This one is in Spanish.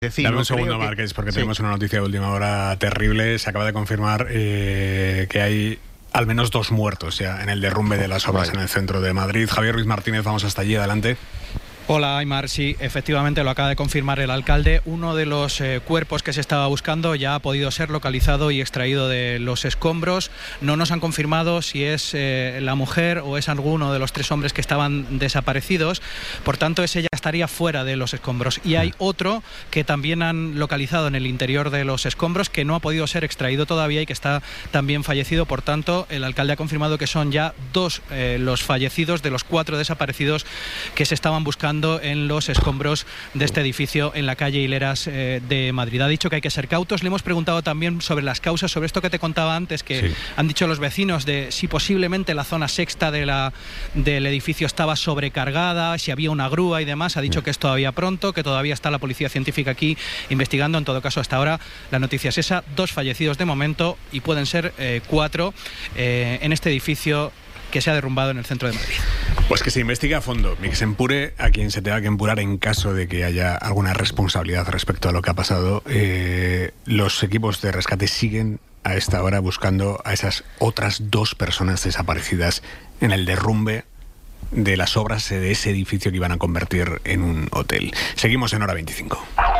decir, Dame no un segundo, Márquez, porque tenemos una noticia de última hora terrible. Se acaba de confirmar que hay al menos 2 muertos ya en el derrumbe de las obras en el centro de Madrid. Javier Ruiz Martínez, vamos hasta allí, adelante. Hola, Aymar. Sí, efectivamente lo acaba de confirmar el alcalde. Uno de los cuerpos que se estaba buscando ya ha podido ser localizado y extraído de los escombros. No nos han confirmado si es la mujer o es alguno de los 3 hombres que estaban desaparecidos. Por tanto, ese ya estaría fuera de los escombros. Y hay otro que también han localizado en el interior de los escombros, que no ha podido ser extraído todavía y que está también fallecido. Por tanto, el alcalde ha confirmado que son ya 2 los fallecidos de los 4 desaparecidos que se estaban buscando en los escombros de este edificio en la calle Hileras de Madrid. Ha dicho que hay que ser cautos. Le hemos preguntado también sobre las causas, sobre esto que te contaba antes, que sí han dicho los vecinos de si posiblemente la zona sexta del edificio estaba sobrecargada, si había una grúa y demás. Ha dicho que es todavía pronto, que todavía está la policía científica aquí investigando. En todo caso, hasta ahora la noticia es esa: 2 fallecidos de momento y pueden ser 4 en este edificio que se ha derrumbado en el centro de Madrid. Pues que se investigue a fondo y que se empure a quien se tenga que empurar en caso de que haya alguna responsabilidad respecto a lo que ha pasado. Los equipos de rescate siguen a esta hora buscando a esas otras 2 personas desaparecidas en el derrumbe de las obras de ese edificio que iban a convertir en un hotel. Seguimos en Hora 25.